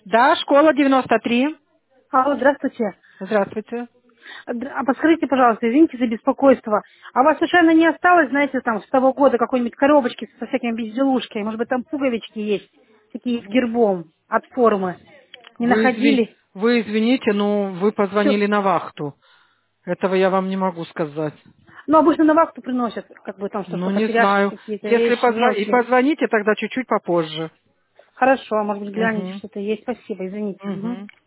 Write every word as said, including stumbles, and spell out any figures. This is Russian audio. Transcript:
Да, школа девяносто три. Алло, здравствуйте. Здравствуйте. Д- А подскажите, пожалуйста, извините за беспокойство. А у вас случайно не осталось, знаете, там, с того года какой-нибудь коробочки со всякими безделушками? Может быть, там пуговички есть, такие с гербом от формы? Не Вы, изви- находили? вы извините, но вы Все. позвонили на вахту. Этого я вам не могу сказать. Ну, обычно на вахту приносят, как бы там, что, Ну, что не потерявшие знаю. какие-то Если вещи, позва- и мелочи. позвоните, тогда чуть-чуть попозже. Хорошо, а может быть, глянете, Угу. что-то есть. Спасибо, извините. Мгм. Угу.